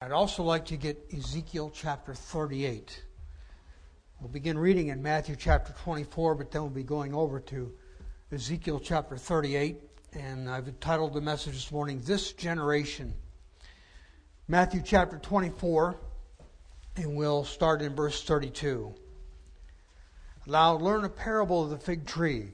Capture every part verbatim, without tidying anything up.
I'd also like to get Ezekiel chapter thirty-eight. We'll begin reading in Matthew chapter twenty-four, but then we'll be going over to Ezekiel chapter thirty-eight. And I've entitled the message this morning, This Generation. Matthew chapter twenty-four, and we'll start in verse thirty-two. Thou learn a parable of the fig tree.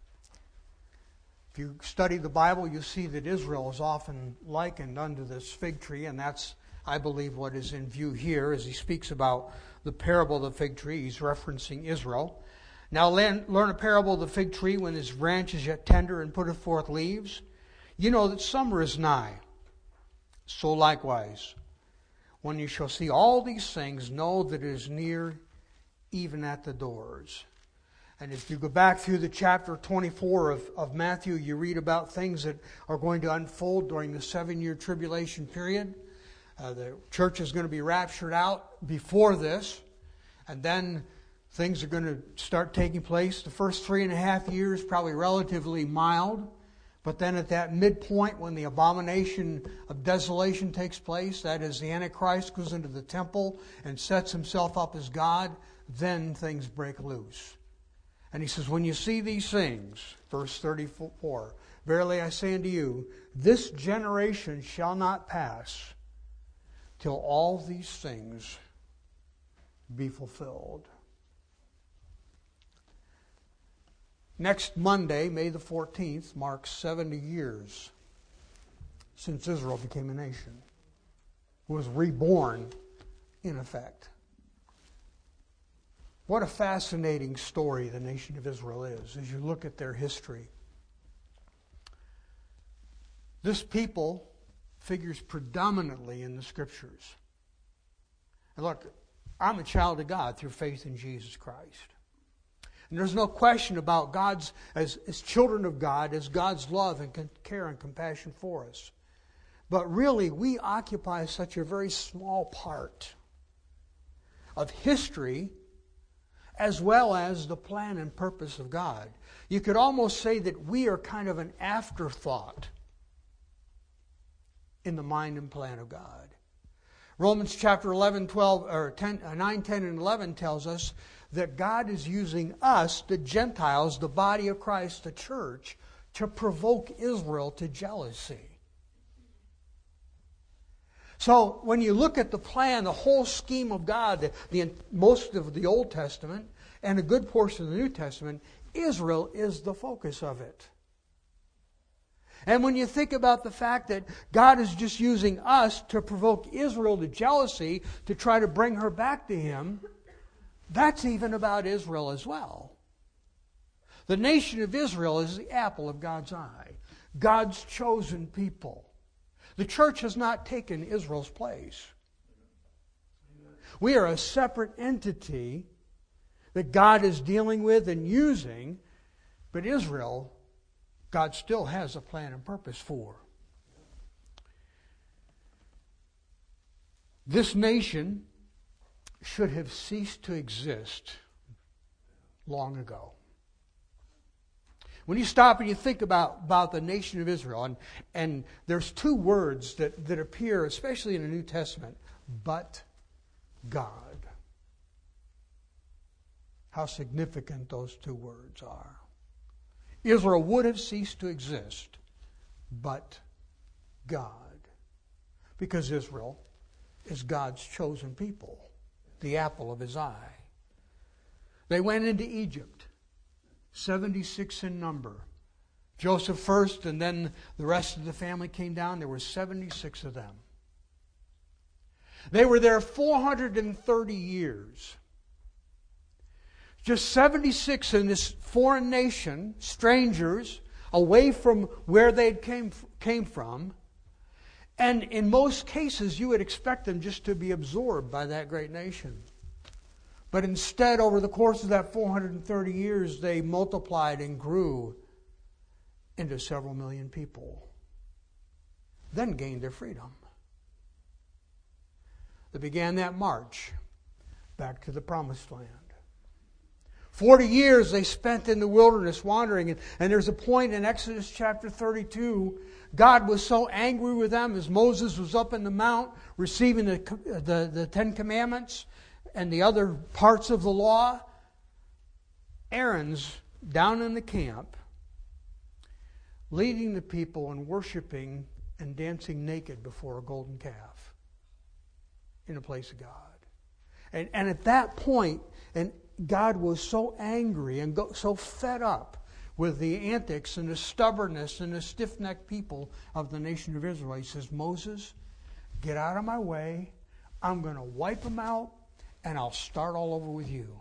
If you study the Bible, you see that Israel is often likened unto this fig tree, and that's, I believe, what is in view here as he speaks about the parable of the fig tree. He's referencing Israel. Now learn a parable of the fig tree when his branch is yet tender and putteth forth leaves. You know that summer is nigh. So likewise, when you shall see all these things, know that it is near, even at the doors. And if you go back through the chapter twenty-four of, of Matthew, you read about things that are going to unfold during the seven-year tribulation period. Uh, the church is going to be raptured out before this, and then things are going to start taking place. The first three and a half years probably relatively mild, but then at that midpoint when the abomination of desolation takes place, that is, the Antichrist goes into the temple and sets himself up as God, then things break loose. And he says, when you see these things, verse thirty-four, verily I say unto you, this generation shall not pass till all these things be fulfilled. Next Monday, May the fourteenth, marks seventy years since Israel became a nation. Was reborn, in effect. What a fascinating story the nation of Israel is as you look at their history. This people figures predominantly in the Scriptures. And look, I'm a child of God through faith in Jesus Christ. And there's no question about God's, as, as children of God, as God's love and care and compassion for us. But really, we occupy such a very small part of history as well as the plan and purpose of God. You could almost say that we are kind of an afterthought in the mind and plan of God. Romans chapter eleven, twelve, or ten, nine, ten, and eleven tells us that God is using us, the Gentiles, the body of Christ, the church, to provoke Israel to jealousy. So when you look at the plan, the whole scheme of God, the, the most of the Old Testament and a good portion of the New Testament, Israel is the focus of it. And when you think about the fact that God is just using us to provoke Israel to jealousy, to try to bring her back to Him, that's even about Israel as well. The nation of Israel is the apple of God's eye, God's chosen people. The church has not taken Israel's place. We are a separate entity that God is dealing with and using, but Israel, God still has a plan and purpose for. This nation should have ceased to exist long ago. When you stop and you think about, about the nation of Israel, and, and there's two words that, that appear, especially in the New Testament, but God. How significant those two words are. Israel would have ceased to exist, but God. Because Israel is God's chosen people, the apple of His eye. They went into Egypt. seventy-six in number. Joseph first, and then the rest of the family came down. There were seventy-six of them. They were there four hundred thirty years. Just seventy-six in this foreign nation, strangers, away from where they came, came from. And in most cases, you would expect them just to be absorbed by that great nation. But instead, over the course of that four hundred thirty years, they multiplied and grew into several million people. Then gained their freedom. They began that march back to the Promised Land. Forty years they spent in the wilderness wandering. And, and there's a point in Exodus chapter thirty-two, God was so angry with them as Moses was up in the mount receiving the, the, the Ten Commandments and the other parts of the law. Aaron's down in the camp leading the people and worshiping and dancing naked before a golden calf in the place of God. And, and at that point, and God was so angry and go, so fed up with the antics and the stubbornness and the stiff-necked people of the nation of Israel. He says, Moses, get out of my way. I'm going to wipe them out, and I'll start all over with you.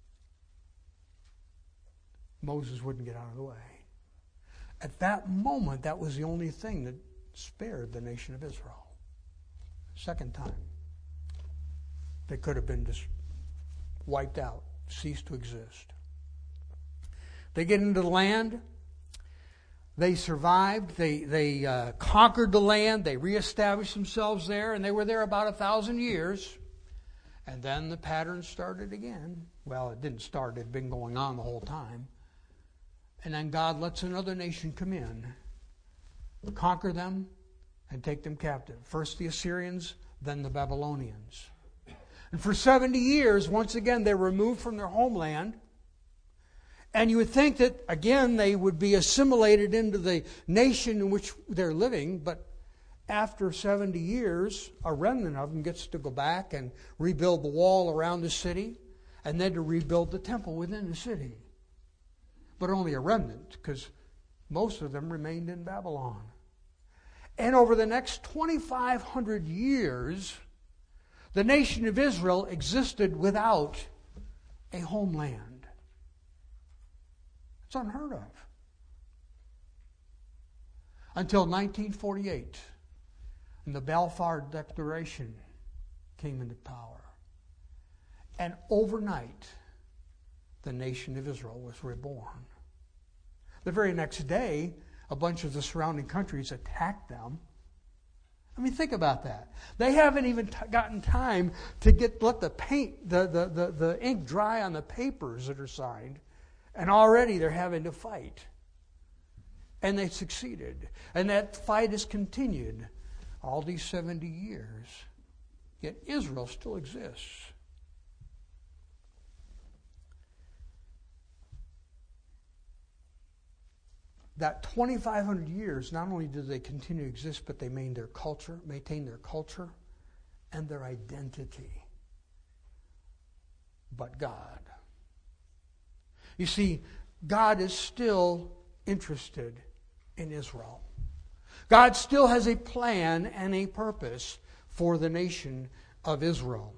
Moses wouldn't get out of the way. At that moment, that was the only thing that spared the nation of Israel. Second time. They could have been just wiped out, ceased to exist. They get into the land. They survived. They they uh, conquered the land. They reestablished themselves there, and they were there about a thousand years. And then the pattern started again. Well, it didn't start. It had been going on the whole time. And then God lets another nation come in, conquer them, and take them captive. First the Assyrians, then the Babylonians. And for seventy years, once again, they were removed from their homeland. And you would think that, again, they would be assimilated into the nation in which they're living. But after seventy years, a remnant of them gets to go back and rebuild the wall around the city, and then to rebuild the temple within the city. But only a remnant, because most of them remained in Babylon. And over the next twenty-five hundred years, the nation of Israel existed without a homeland. It's unheard of. Until nineteen forty-eight, and the Balfour Declaration came into power. And overnight, the nation of Israel was reborn. The very next day, a bunch of the surrounding countries attacked them. I mean, think about that. They haven't even t- gotten time to get let the paint, the, the, the, the ink dry on the papers that are signed, and already they're having to fight. And they succeeded. And that fight has continued all these seventy years. Yet Israel still exists. That twenty-five hundred years, not only did they continue to exist, but they maintained their culture, maintained their culture and their identity. But God. You see, God is still interested in Israel. God still has a plan and a purpose for the nation of Israel.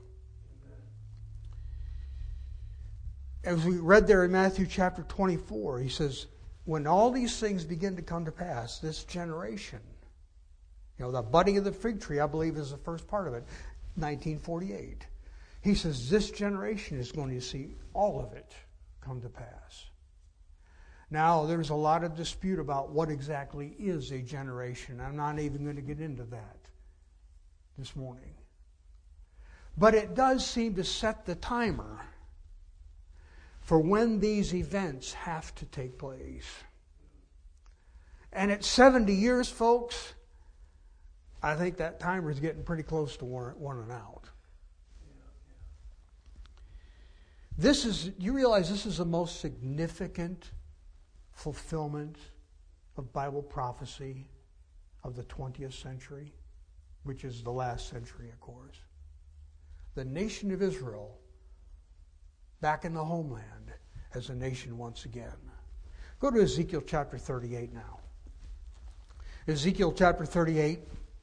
As we read there in Matthew chapter twenty-four, he says, when all these things begin to come to pass, this generation, you know, the budding of the fig tree, I believe, is the first part of it, nineteen forty-eight. He says this generation is going to see all of it come to pass. Now, there's a lot of dispute about what exactly is a generation. I'm not even going to get into that this morning. But it does seem to set the timer for when these events have to take place. And at seventy years, folks, I think that timer is getting pretty close to running out. This is, you realize this is the most significant fulfillment of Bible prophecy of the twentieth century, which is the last century, of course. The nation of Israel back in the homeland as a nation once again. Go to Ezekiel chapter thirty-eight now. Ezekiel chapter thirty-eight.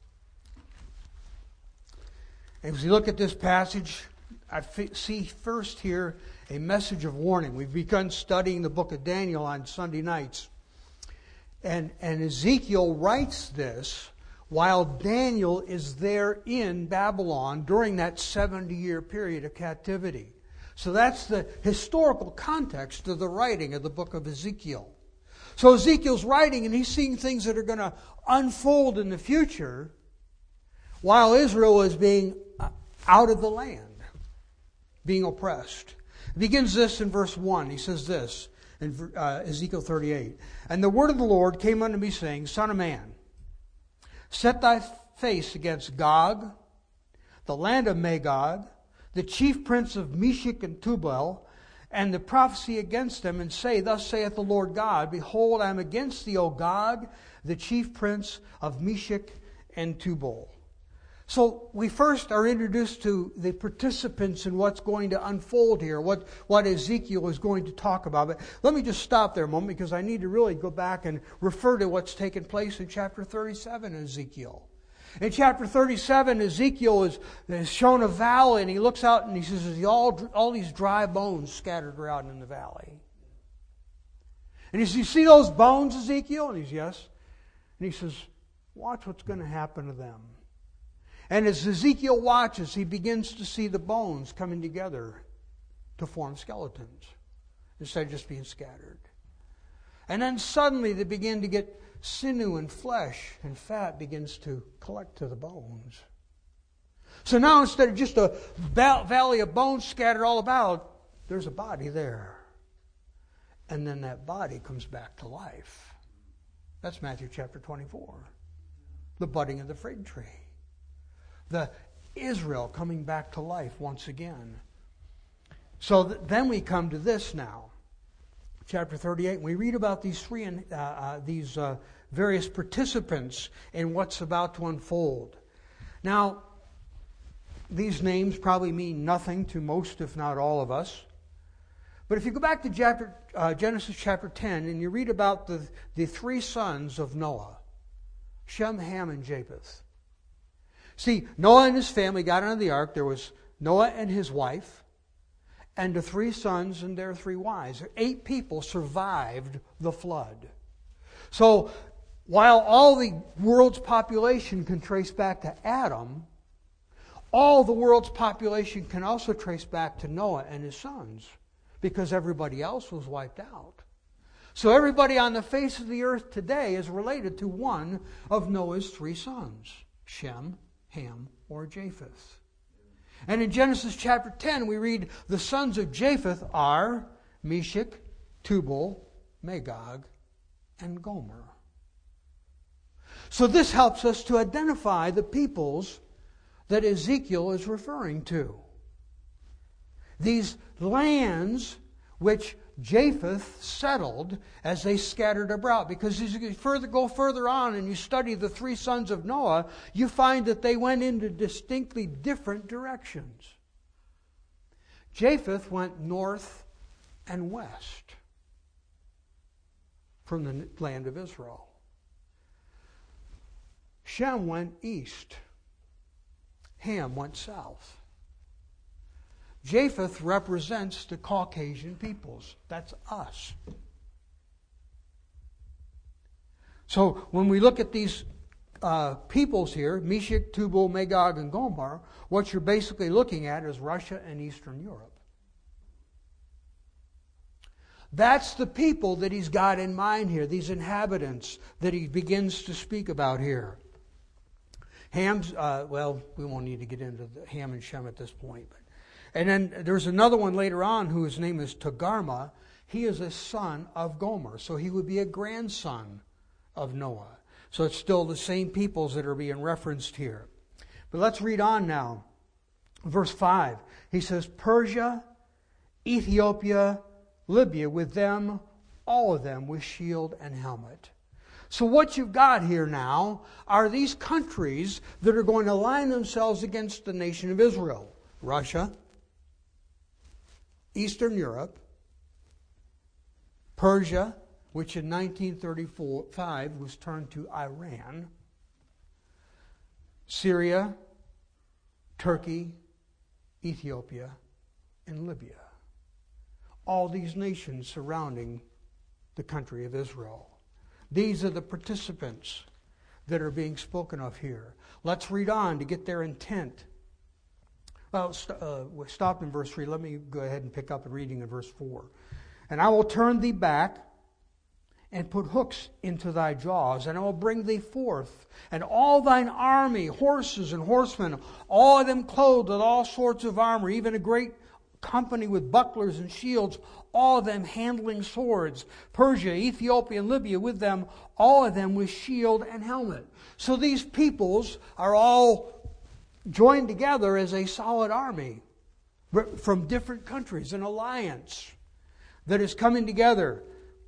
As we look at this passage, I see first here a message of warning. We've begun studying the book of Daniel on Sunday nights. And, and Ezekiel writes this while Daniel is there in Babylon during that seventy-year period of captivity. So that's the historical context of the writing of the book of Ezekiel. So Ezekiel's writing and he's seeing things that are going to unfold in the future while Israel is being out of the land, being oppressed. It begins this in verse one. He says this in uh, Ezekiel thirty-eight. And the word of the Lord came unto me, saying, Son of man, set thy face against Gog, the land of Magog, the chief prince of Meshech and Tubal, and the prophecy against them, and say, Thus saith the Lord God, Behold, I am against thee, O Gog, the chief prince of Meshech and Tubal. So we first are introduced to the participants in what's going to unfold here, what, what Ezekiel is going to talk about. But let me just stop there a moment, because I need to really go back and refer to what's taken place in chapter thirty-seven of Ezekiel. In chapter thirty-seven, Ezekiel is, is shown a valley, and he looks out and he says, There's all, all these dry bones scattered around in the valley. And he says, You see those bones, Ezekiel? And he's, Yes. And he says, Watch what's going to happen to them. And as Ezekiel watches, he begins to see the bones coming together to form skeletons instead of just being scattered. And then suddenly they begin to get sinew and flesh, and fat begins to collect to the bones. So now instead of just a valley of bones scattered all about, there's a body there. And then that body comes back to life. That's Matthew chapter twenty-four. The budding of the fig tree. The Israel coming back to life once again. So th- then we come to this now. Chapter thirty-eight, and we read about these three uh, uh, these uh, various participants in what's about to unfold. Now, these names probably mean nothing to most, if not all of us. But if you go back to chapter, uh, Genesis chapter ten, and you read about the, the three sons of Noah, Shem, Ham, and Japheth. See, Noah and his family got into the ark. There was Noah and his wife, and the three sons and their three wives. Eight people survived the flood. So, while all the world's population can trace back to Adam, all the world's population can also trace back to Noah and his sons, because everybody else was wiped out. So everybody on the face of the earth today is related to one of Noah's three sons, Shem, Ham, or Japheth. And in Genesis chapter ten, we read the sons of Japheth are Meshech, Tubal, Magog, and Gomer. So this helps us to identify the peoples that Ezekiel is referring to. These lands which Japheth settled as they scattered abroad. Because as you further go further on and you study the three sons of Noah, you find that they went into distinctly different directions. Japheth went north and west from the land of Israel. Shem went east. Ham went south. Japheth represents the Caucasian peoples. That's us. So when we look at these uh, peoples here, Meshech, Tubal, Magog, and Gomer, what you're basically looking at is Russia and Eastern Europe. That's the people that he's got in mind here, these inhabitants that he begins to speak about here. Ham's, uh, well, we won't need to get into the Ham and Shem at this point. But, and then there's another one later on whose name is Togarmah. He is a son of Gomer, so he would be a grandson of Noah. So it's still the same peoples that are being referenced here. But let's read on now. Verse five, he says, Persia, Ethiopia, Libya, with them, all of them with shield and helmet. So what you've got here now are these countries that are going to align themselves against the nation of Israel. Russia, Eastern Europe, Persia, which in nineteen thirty-five was turned to Iran, Syria, Turkey, Ethiopia, and Libya. All these nations surrounding the country of Israel. These are the participants that are being spoken of here. Let's read on to get their intent. Well, st- uh, we stopped in verse three. Let me go ahead and pick up a reading in verse four. And I will turn thee back and put hooks into thy jaws, and I will bring thee forth, and all thine army, horses and horsemen, all of them clothed with all sorts of armor, even a great company with bucklers and shields, all of them handling swords. Persia, Ethiopia, and Libya with them, all of them with shield and helmet. So these peoples are all joined together as a solid army from different countries, an alliance that is coming together.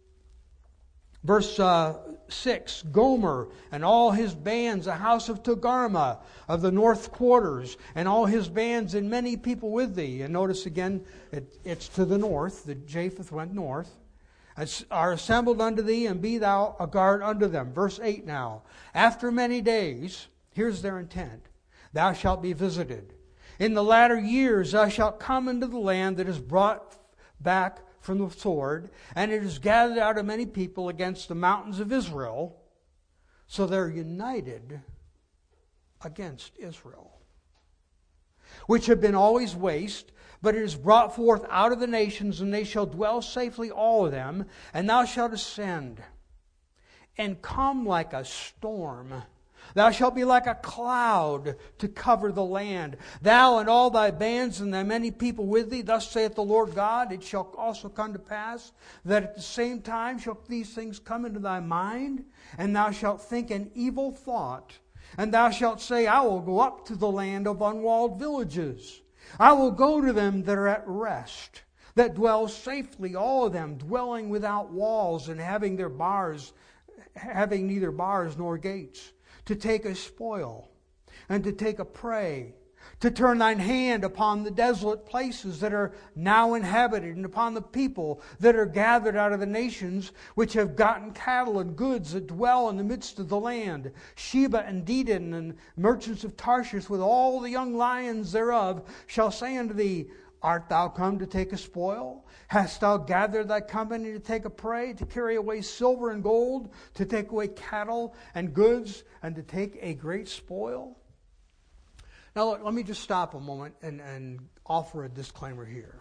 Verse uh, six, Gomer and all his bands, a house of Togarmah of the north quarters, and all his bands and many people with thee. And notice again, it, it's to the north, that Japheth went north, are assembled unto thee, and be thou a guard unto them. Verse eight now, after many days, here's their intent, thou shalt be visited. In the latter years thou shalt come into the land that is brought back from the sword, and it is gathered out of many people against the mountains of Israel. So they're united against Israel, which have been always waste, but it is brought forth out of the nations, and they shall dwell safely, all of them. And thou shalt ascend and come like a storm. Thou shalt be like a cloud to cover the land. Thou and all thy bands and thy many people with thee. Thus saith the Lord God, it shall also come to pass that at the same time shall these things come into thy mind, and thou shalt think an evil thought. And thou shalt say, I will go up to the land of unwalled villages. I will go to them that are at rest, that dwell safely, all of them dwelling without walls and having their bars, having neither bars nor gates, to take a spoil, and to take a prey, to turn thine hand upon the desolate places that are now inhabited, and upon the people that are gathered out of the nations, which have gotten cattle and goods that dwell in the midst of the land. Sheba and Dedan and merchants of Tarshish with all the young lions thereof shall say unto thee, art thou come to take a spoil? Hast thou gathered thy company to take a prey, to carry away silver and gold, to take away cattle and goods, and to take a great spoil? Now look, let me just stop a moment and, and offer a disclaimer here.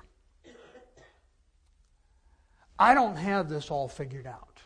I don't have this all figured out.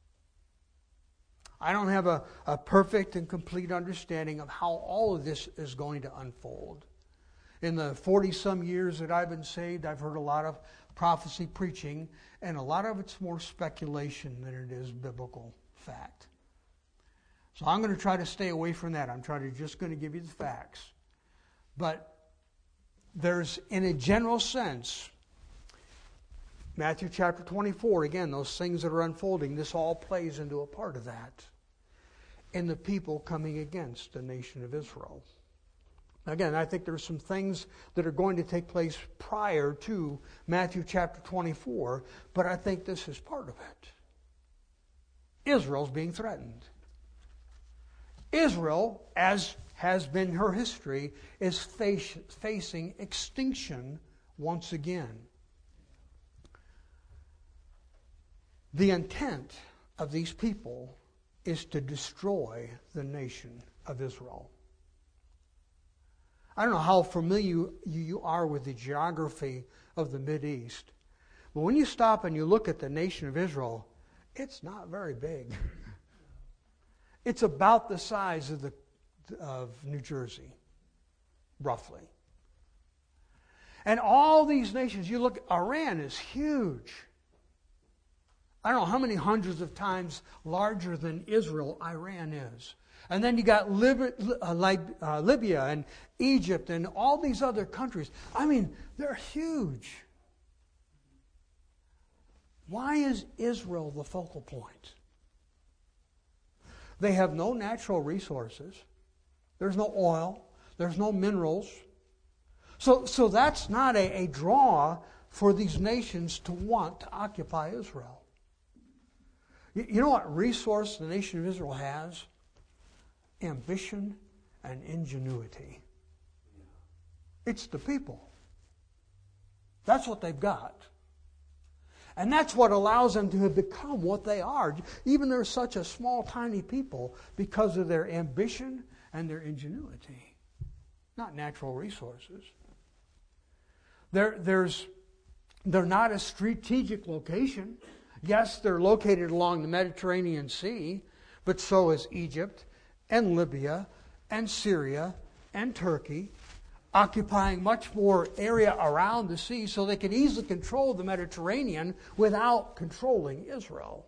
I don't have a, a perfect and complete understanding of how all of this is going to unfold. In the forty-some years that I've been saved, I've heard a lot of prophecy preaching, and a lot of it's more speculation than it is biblical fact. So I'm going to try to stay away from that. I'm trying to just going to give you the facts. But there's, in a general sense, Matthew chapter twenty-four, again, those things that are unfolding, this all plays into a part of that. In the people coming against the nation of Israel. Again, I think there's some things that are going to take place prior to Matthew chapter twenty-four, but I think this is part of it. Israel's being threatened. Israel, as has been her history, is face, facing extinction once again. The intent of these people is to destroy the nation of Israel. I don't know how familiar you are with the geography of the Mideast, but when you stop and you look at the nation of Israel, it's not very big. It's about the size of the of New Jersey, roughly. And all these nations, you look, Iran is huge. I don't know how many hundreds of times larger than Israel Iran is. And then you got Lib- uh, Lib- uh, Libya and Egypt and all these other countries. I mean, they're huge. Why is Israel the focal point? They have no natural resources. There's no oil. There's no minerals. So, so that's not a, a draw for these nations to want to occupy Israel. You, you know what resource the nation of Israel has? Ambition and ingenuity. It's the people. That's what they've got. And that's what allows them to have become what they are. Even they're such a small, tiny people because of their ambition and their ingenuity. Not natural resources. They're, there's, they're not a strategic location. Yes, they're located along the Mediterranean Sea, but so is Egypt and Libya and Syria and Turkey. occupying much more area around the sea so they could easily control the Mediterranean without controlling Israel.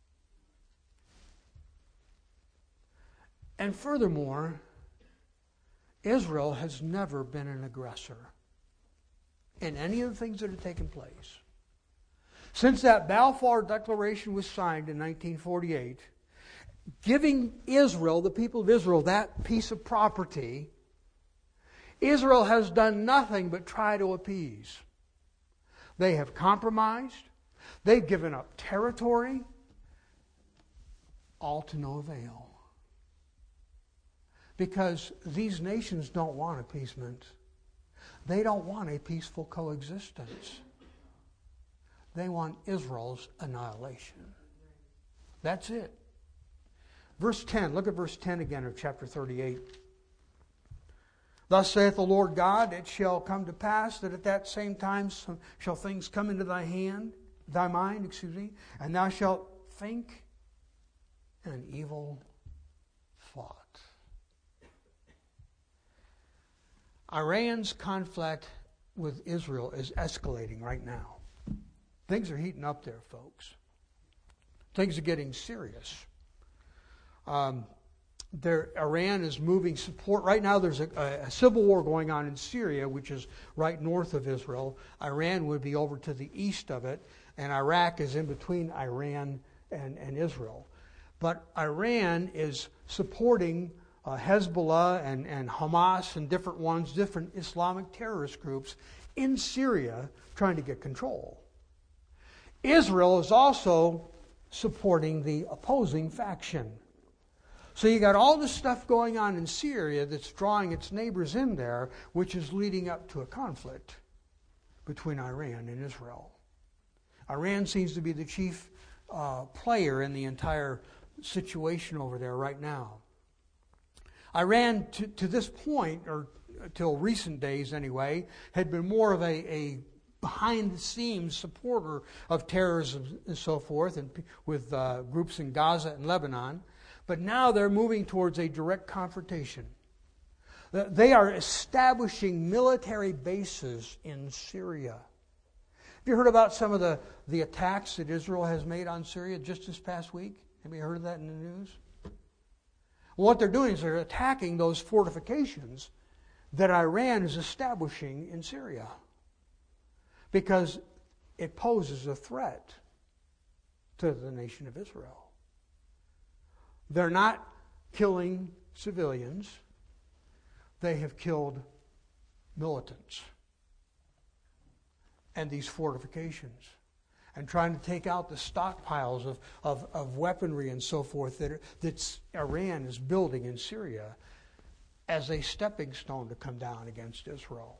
And furthermore, Israel has never been an aggressor in any of the things that have taken place. Since that Balfour Declaration was signed in nineteen forty-eight, giving Israel, the people of Israel, that piece of property, Israel has done nothing but try to appease. They have compromised. They've given up territory, all to no avail. Because these nations don't want appeasement. They don't want a peaceful coexistence. They want Israel's annihilation. That's it. Verse ten, look at verse ten again of chapter thirty-eight. Thus saith the Lord God, it shall come to pass that at that same time shall things come into thy hand, thy mind, excuse me, and thou shalt think an evil thought. Iran's conflict with Israel is escalating right now. Things are heating up there, folks. Things are getting serious. Um, there, Iran is moving support. Right now there's a, a civil war going on in Syria, which is right north of Israel. Iran would be over to the east of it, and Iraq is in between Iran and, and Israel. But Iran is supporting uh, Hezbollah and, and Hamas and different ones, different Islamic terrorist groups in Syria trying to get control. Israel is also supporting the opposing faction. So you got all this stuff going on in Syria that's drawing its neighbors in there, which is leading up to a conflict between Iran and Israel. Iran seems to be the chief uh, player in the entire situation over there right now. Iran, to, to this point, or till recent days anyway, had been more of a, a behind-the-scenes supporter of terrorism and so forth, and with uh, groups in Gaza and Lebanon. But now they're moving towards a direct confrontation. They are establishing military bases in Syria. Have you heard about some of the, the attacks that Israel has made on Syria just this past week? Have you heard of that in the news? Well, what they're doing is they're attacking those fortifications that Iran is establishing in Syria, because it poses a threat to the nation of Israel. They're not killing civilians. They have killed militants and these fortifications, and trying to take out the stockpiles of, of, of weaponry and so forth that that Iran is building in Syria as a stepping stone to come down against Israel.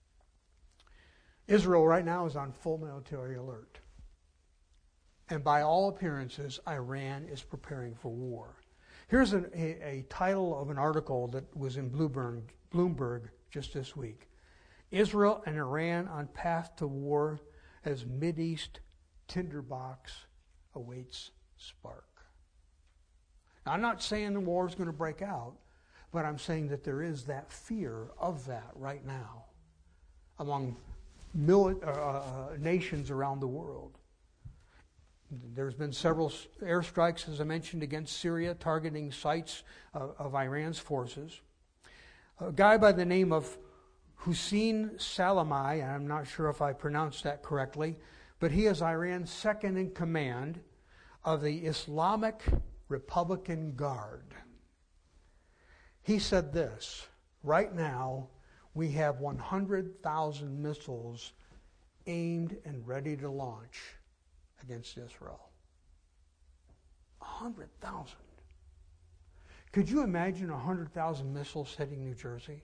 Israel right now is on full military alert. And by all appearances, Iran is preparing for war. Here's an, a, a title of an article that was in Bloomberg, Bloomberg just this week. Israel and Iran on path to war as Mideast tinderbox awaits spark. Now, I'm not saying the war is going to break out, but I'm saying that there is that fear of that right now among mili- uh, uh, nations around the world. There's been several airstrikes, as I mentioned, against Syria, targeting sites uh, of Iran's forces. A guy by the name of Hussein Salami, I'm not sure if I pronounced that correctly, but he is Iran's second in command of the Islamic Republican Guard. He said this: right now we have one hundred thousand missiles aimed and ready to launch against Israel. one hundred thousand. Could you imagine one hundred thousand missiles hitting New Jersey?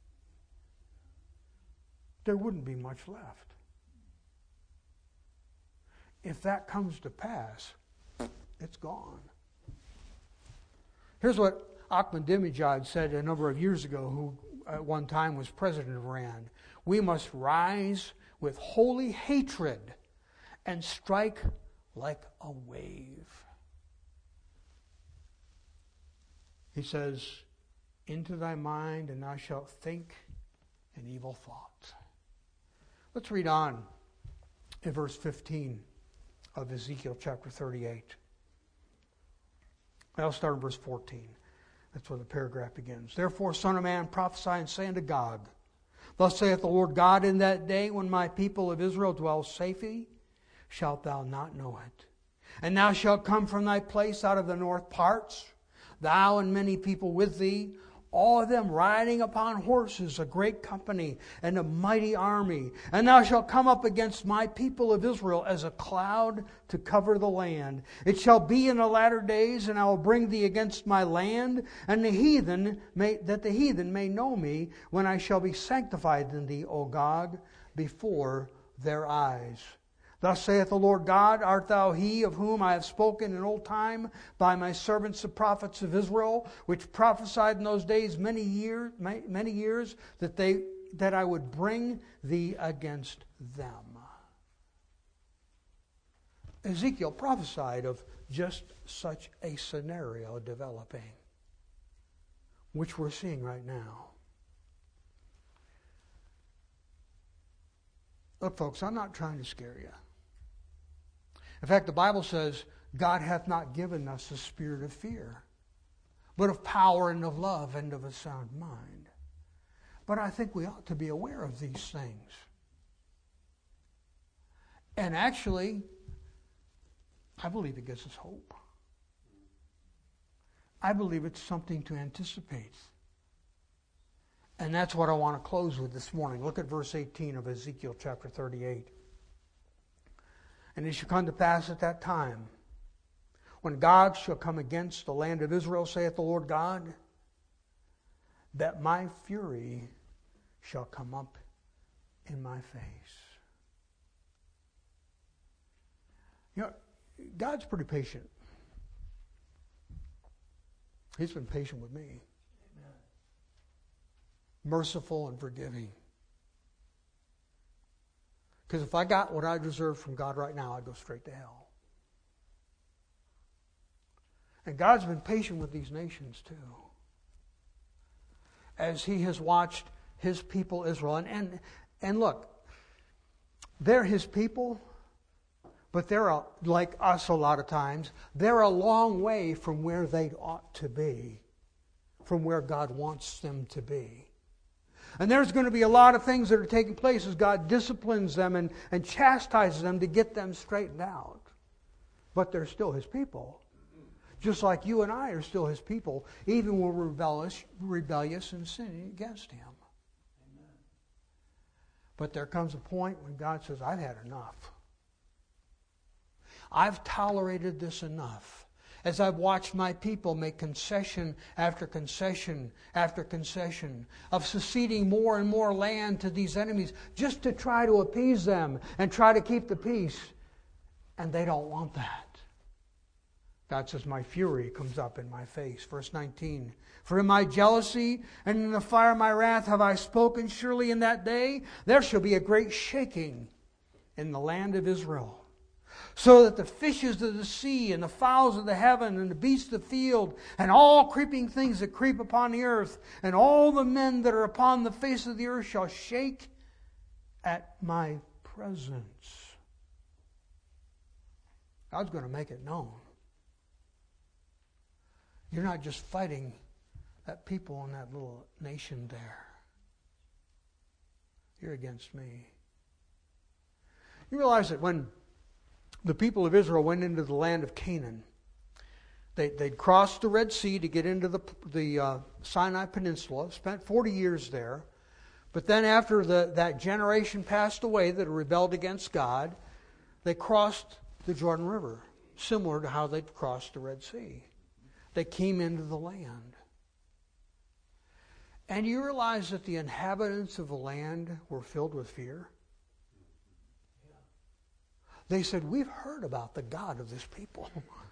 There wouldn't be much left. If that comes to pass, it's gone. Here's what Ahmadinejad said a number of years ago, who at one time was president of Iran. We must rise with holy hatred and strike like a wave. He says, into thy mind and thou shalt think and evil thoughts. Let's read on in verse fifteen of Ezekiel chapter thirty-eight. I'll start in verse fourteen. That's where the paragraph begins. Therefore, son of man, prophesy and say unto Gog, thus saith the Lord God, in that day when my people of Israel dwell safely, shalt thou not know it. And thou shalt come from thy place out of the north parts, thou and many people with thee, all of them riding upon horses, a great company, and a mighty army. And thou shalt come up against my people of Israel as a cloud to cover the land. It shall be in the latter days, and I will bring thee against my land, and the heathen may, that the heathen may know me, when I shall be sanctified in thee, O Gog, before their eyes. Thus saith the Lord God, art thou he of whom I have spoken in old time by my servants the prophets of Israel, which prophesied in those days many years, many years that they that I would bring thee against them? Ezekiel prophesied of just such a scenario developing, which we're seeing right now. Look, folks, I'm not trying to scare you. In fact, the Bible says, God hath not given us a spirit of fear, but of power and of love and of a sound mind. But I think we ought to be aware of these things. And actually, I believe it gives us hope. I believe it's something to anticipate. And that's what I want to close with this morning. Look at verse eighteen of Ezekiel chapter thirty-eight. And it shall come to pass at that time, when God shall come against the land of Israel, saith the Lord God, that my fury shall come up in my face. You know, God's pretty patient. He's been patient with me. Amen. Merciful and forgiving. Because if I got what I deserve from God right now, I'd go straight to hell. And God's been patient with these nations too, as He has watched His people Israel. And, and, and look, they're His people, but they're a, like us a lot of times. They're a long way from where they ought to be, from where God wants them to be. And there's going to be a lot of things that are taking place as God disciplines them and, and chastises them to get them straightened out. But they're still His people. Just like you and I are still His people, even when we're rebellious, rebellious and sinning against Him. Amen. But there comes a point when God says, I've had enough. I've tolerated this enough. As I've watched my people make concession after concession after concession of seceding more and more land to these enemies just to try to appease them and try to keep the peace. And they don't want that. God says, my fury comes up in my face. Verse nineteen, for in my jealousy and in the fire of my wrath have I spoken. Surely in that day there shall be a great shaking in the land of Israel, so that the fishes of the sea and the fowls of the heaven and the beasts of the field and all creeping things that creep upon the earth and all the men that are upon the face of the earth shall shake at my presence. God's going to make it known. You're not just fighting that people in that little nation there. You're against me. You realize that when the people of Israel went into the land of Canaan, They, they'd crossed the Red Sea to get into the, the uh, Sinai Peninsula, spent forty years there. But then after the, that generation passed away that rebelled against God, they crossed the Jordan River, similar to how they'd crossed the Red Sea. They came into the land. And you realize that the inhabitants of the land were filled with fear? They said, we've heard about the God of this people.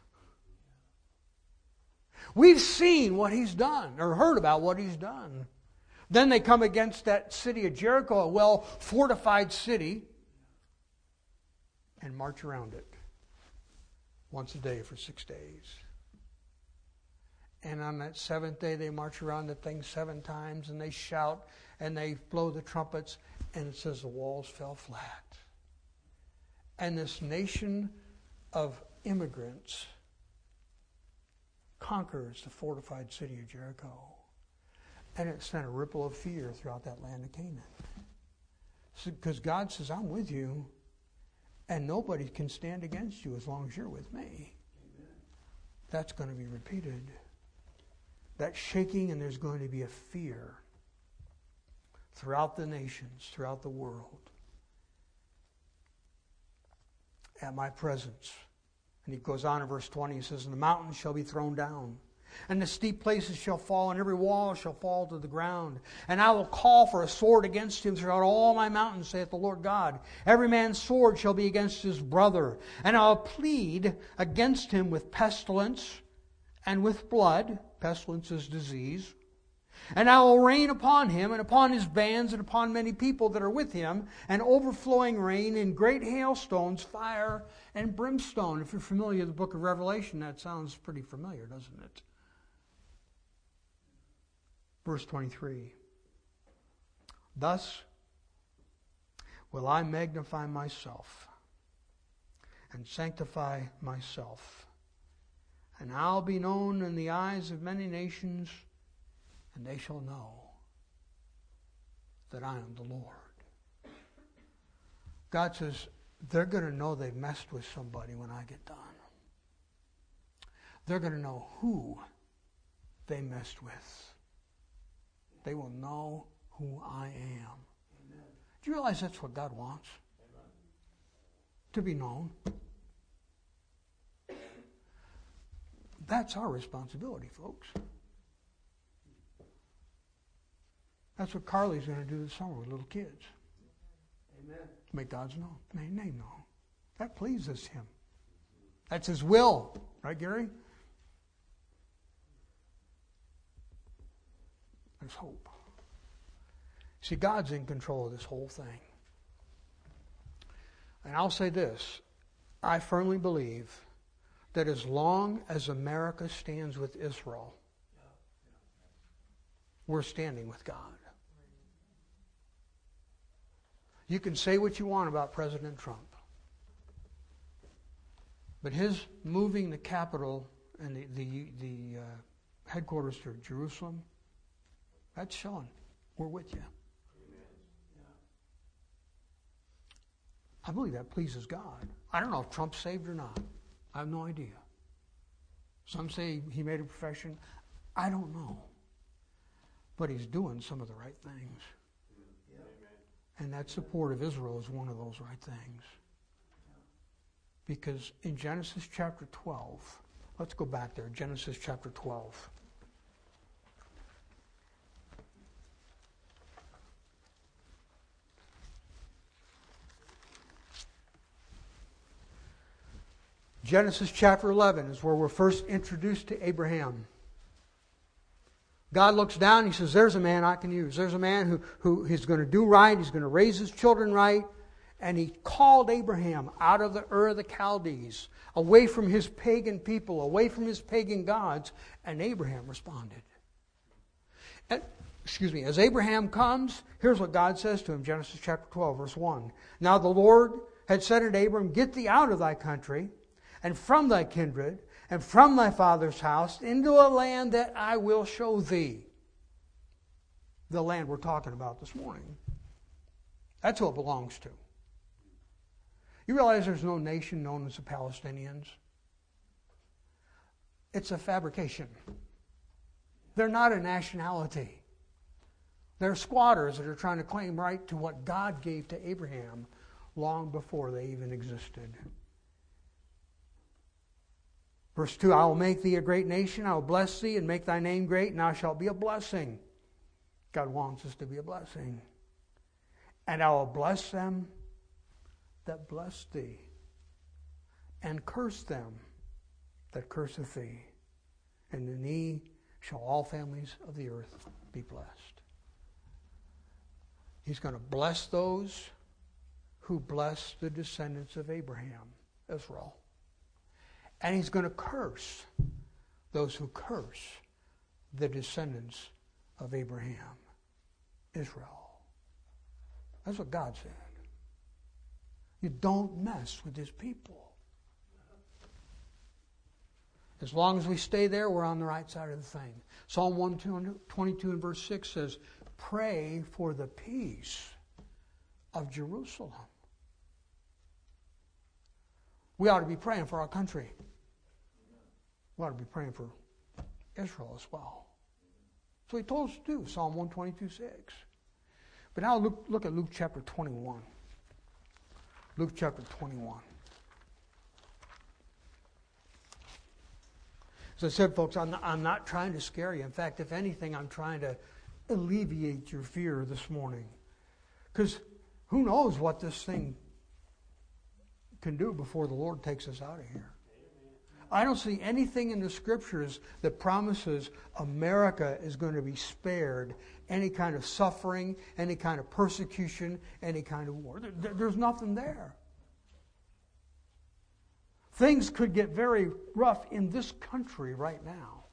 We've seen what He's done, or heard about what He's done. Then they come against that city of Jericho, a well-fortified city, and march around it once a day for six days. And on that seventh day, they march around the thing seven times, and they shout, and they blow the trumpets, and it says the walls fell flat. And this nation of immigrants conquers the fortified city of Jericho. And it sent a ripple of fear throughout that land of Canaan. Because so, God says, I'm with you, and nobody can stand against you as long as you're with me. Amen. That's going to be repeated. That shaking, and there's going to be a fear throughout the nations, throughout the world, at my presence. And he goes on in verse twenty, he says, and the mountains shall be thrown down, and the steep places shall fall, and every wall shall fall to the ground. And I will call for a sword against him throughout all my mountains, saith the Lord God. Every man's sword shall be against his brother. And I will plead against him with pestilence and with blood. Pestilence is disease. And I will rain upon him, and upon his bands, and upon many people that are with him, an overflowing rain, and great hailstones, fire, and brimstone. If you're familiar with the book of Revelation, that sounds pretty familiar, doesn't it? Verse twenty-three. Thus will I magnify myself, and sanctify myself, and I'll be known in the eyes of many nations, and they shall know that I am the Lord. God says, they're going to know they've messed with somebody when I get done. They're going to know who they messed with. They will know who I am. Amen. Do you realize that's what God wants? Amen. To be known. That's our responsibility, folks. That's what Carly's going to do this summer with little kids. Amen. Make God's known, name known. That pleases him. That's his will. Right, Gary? There's hope. See, God's in control of this whole thing. And I'll say this. I firmly believe that as long as America stands with Israel, we're standing with God. You can say what you want about President Trump, but his moving the capital and the, the, the uh, headquarters to Jerusalem, that's showing we're with you. Amen. Yeah. I believe that pleases God. I don't know if Trump's saved or not. I have no idea. Some say he made a profession. I don't know. But he's doing some of the right things. Yeah. And that support of Israel is one of those right things. Because in Genesis chapter twelve, let's go back there, Genesis chapter twelve. Genesis chapter eleven is where we're first introduced to Abraham. God looks down and he says, there's a man I can use. There's a man who, who is going to do right. He's going to raise his children right. And he called Abraham out of the Ur of the Chaldees, away from his pagan people, away from his pagan gods. And Abraham responded. And, excuse me, as Abraham comes, here's what God says to him, Genesis chapter twelve, verse one. Now the Lord had said unto Abram, get thee out of thy country, and from thy kindred, and from thy father's house, into a land that I will show thee. The land we're talking about this morning. That's who it belongs to. You realize there's no nation known as the Palestinians? It's a fabrication. They're not a nationality. They're squatters that are trying to claim right to what God gave to Abraham long before they even existed. Verse two, I will make thee a great nation, I will bless thee and make thy name great, and thou shalt be a blessing. God wants us to be a blessing. And I will bless them that bless thee, and curse them that curseth thee. And in thee shall all families of the earth be blessed. He's going to bless those who bless the descendants of Abraham, Israel. And he's going to curse those who curse the descendants of Abraham. Israel. That's what God said. You don't mess with his people. As long as we stay there, we're on the right side of the thing. Psalm one twenty-two and verse six says, pray for the peace of Jerusalem. We ought to be praying for our country. We ought to be praying for Israel as well. So he told us to do, Psalm one twenty-two six. But now look, look at Luke chapter twenty-one. Luke chapter twenty-one. As I said, folks, I'm not, I'm not trying to scare you. In fact, if anything, I'm trying to alleviate your fear this morning. Because who knows what this thing can do before the Lord takes us out of here. I don't see anything in the Scriptures that promises America is going to be spared any kind of suffering, any kind of persecution, any kind of war. There, there's nothing there. Things could get very rough in this country right now.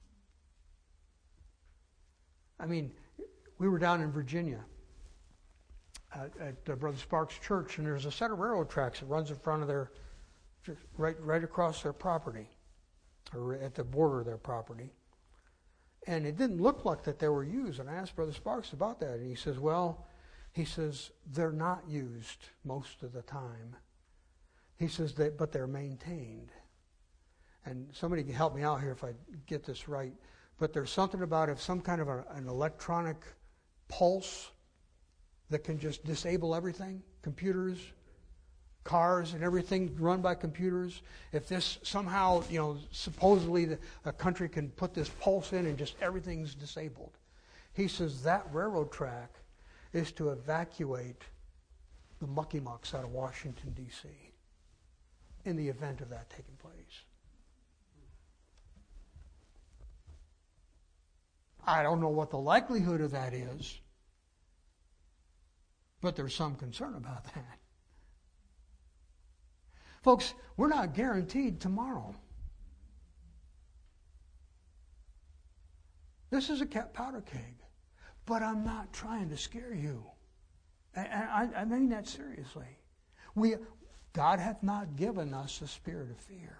I mean, we were down in Virginia at, at uh, Brother Sparks' church, and there's a set of railroad tracks that runs in front of their, right, right across their property, or at the border of their property. And it didn't look like that they were used. And I asked Brother Sparks about that, and he says, well, he says, they're not used most of the time. He says, that, but they're maintained. And somebody can help me out here if I get this right. But there's something about if some kind of a, an electronic pulse that can just disable everything, computers, cars, and everything run by computers. If this somehow, you know, supposedly the, a country can put this pulse in and just everything's disabled. He says that railroad track is to evacuate the mucky mucks out of Washington, D C in the event of that taking place. I don't know what the likelihood of that is, but there's some concern about that. Folks, we're not guaranteed tomorrow. This is a powder keg, but I'm not trying to scare you. And I, I mean that seriously. We, God hath not given us a spirit of fear.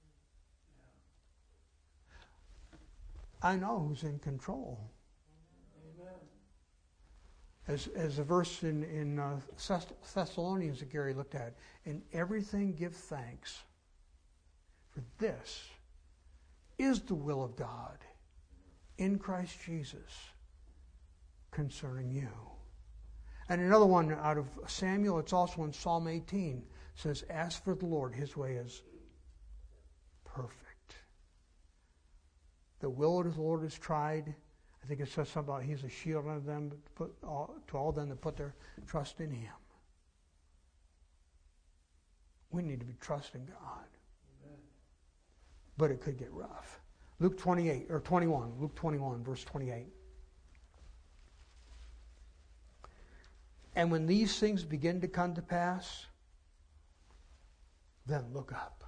I know who's in control. Amen. As, as a verse in, in uh, Thessalonians that Gary looked at, in everything give thanks, for this is the will of God in Christ Jesus concerning you. And another one out of Samuel, it's also in Psalm eighteen, says, ask for the Lord, his way is perfect. The will of the Lord is tried. I think it says something about he's a shield unto them, put all, to all them that put their trust in him. We need to be trusting God. Amen. But it could get rough. Luke twenty-eight, or twenty-one, Luke twenty-one, verse twenty-eight. And when these things begin to come to pass, then look up.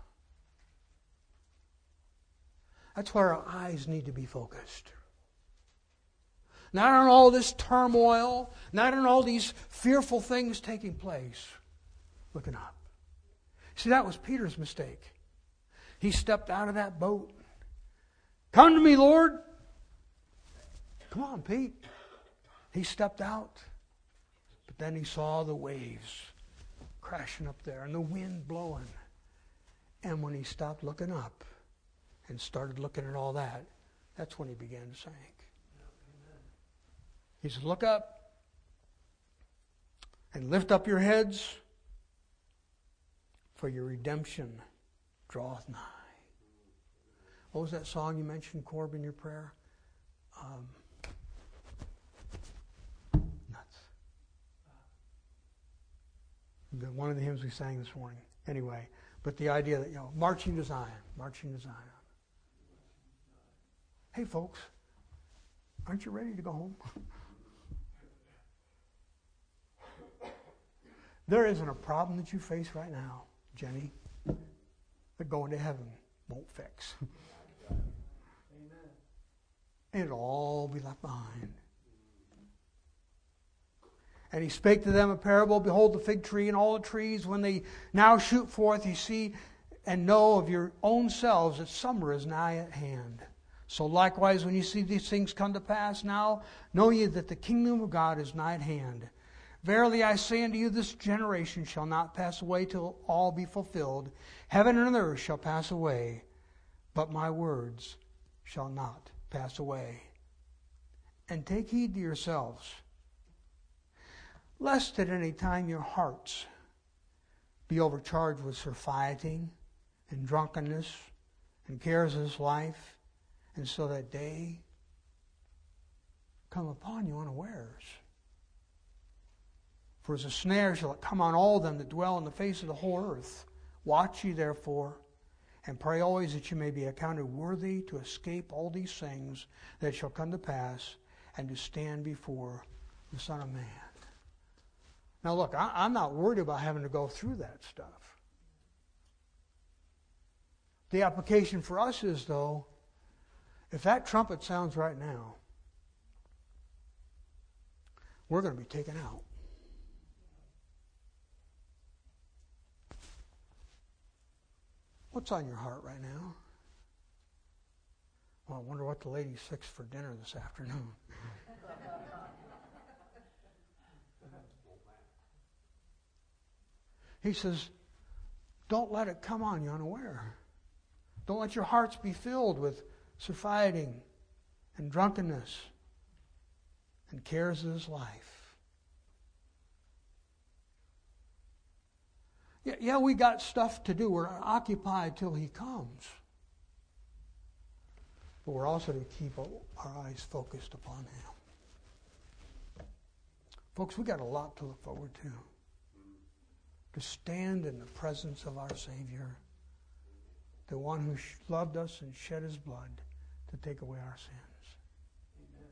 That's where our eyes need to be focused. Not on all this turmoil, not on all these fearful things taking place. Looking up. See, that was Peter's mistake. He stepped out of that boat. Come to me, Lord. Come on, Pete. He stepped out. But then he saw the waves crashing up there and the wind blowing. And when he stopped looking up and started looking at all that, that's when he began to sink. He said, look up and lift up your heads, for your redemption draweth nigh. What was that song you mentioned, Corb, in your prayer? Um, nuts. One of the hymns we sang this morning. Anyway, but the idea that, you know, marching to Zion, marching to Zion. Hey, folks, aren't you ready to go home? There isn't a problem that you face right now, Jenny, that going to heaven won't fix. Amen. It'll all be left behind. And he spake to them a parable, behold the fig tree and all the trees, when they now shoot forth, ye see and know of your own selves that summer is nigh at hand. So likewise, when you see these things come to pass now, know ye that the kingdom of God is nigh at hand. Verily I say unto you, this generation shall not pass away till all be fulfilled. Heaven and earth shall pass away, but my words shall not pass away. And take heed to yourselves, lest at any time your hearts be overcharged with surfeiting and drunkenness and cares of this life, and so that day come upon you unawares. For as a snare shall it come on all them that dwell on the face of the whole earth. Watch ye therefore, and pray always that you may be accounted worthy to escape all these things that shall come to pass, and to stand before the Son of Man. Now look, I, I'm not worried about having to go through that stuff. The application for us is, though, if that trumpet sounds right now, we're going to be taken out. What's on your heart right now? Well, I wonder what the ladies fixed for dinner this afternoon. He says, don't let it come on you unaware. Don't let your hearts be filled with surfeiting and drunkenness and cares of this life. Yeah, yeah, we got stuff to do. We're occupied till he comes. But we're also to keep our eyes focused upon him. Folks, we got a lot to look forward to. To stand in the presence of our Savior, the one who loved us and shed his blood to take away our sins. Amen.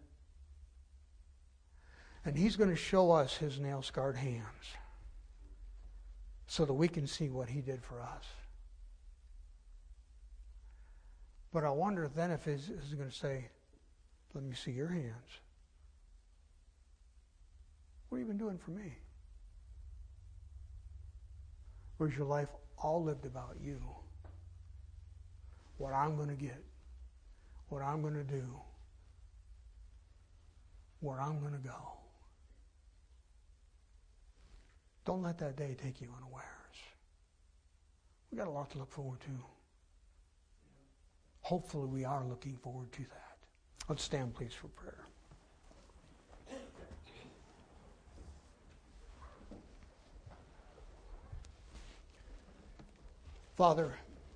And he's going to show us his nail-scarred hands so that we can see what he did for us. But I wonder then if he's, he's going to say, let me see your hands. What have you been doing for me? Or is your life all lived about you? What I'm going to get, what I'm going to do, where I'm going to go. Don't let that day take you unawares. We've got a lot to look forward to. Hopefully we are looking forward to that. Let's stand, please, for prayer. Father,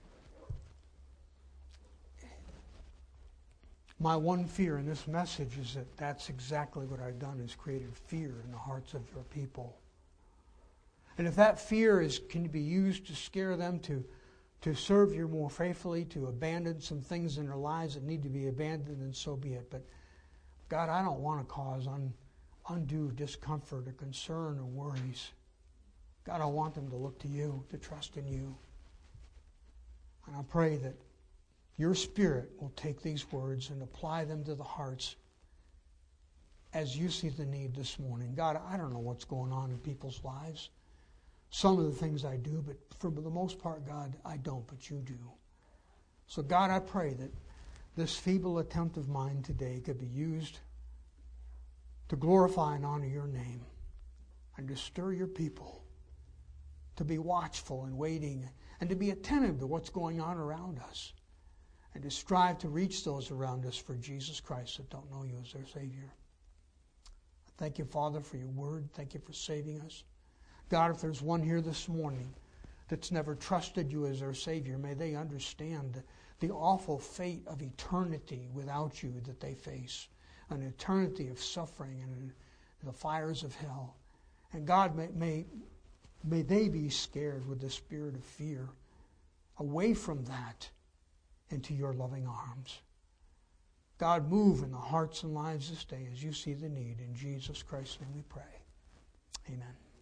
my one fear in this message is that that's exactly what I've done, is created fear in the hearts of your people. And if that fear is can be used to scare them to, to serve you more faithfully, to abandon some things in their lives that need to be abandoned, then so be it. But God, I don't want to cause un, undue discomfort or concern or worries. God, I want them to look to you, to trust in you. And I pray that your Spirit will take these words and apply them to the hearts as you see the need this morning. God, I don't know what's going on in people's lives. Some of the things I do, but for the most part, God, I don't, but you do. So God, I pray that this feeble attempt of mine today could be used to glorify and honor your name and to stir your people to be watchful and waiting and to be attentive to what's going on around us and to strive to reach those around us for Jesus Christ that don't know you as their Savior. Thank you, Father, for your word. Thank you for saving us. God, if there's one here this morning that's never trusted you as their Savior, may they understand the awful fate of eternity without you that they face, an eternity of suffering and the fires of hell. And God, may, may, may they be scared with the spirit of fear away from that into your loving arms. God, move in the hearts and lives this day as you see the need. In Jesus Christ's name we pray. Amen.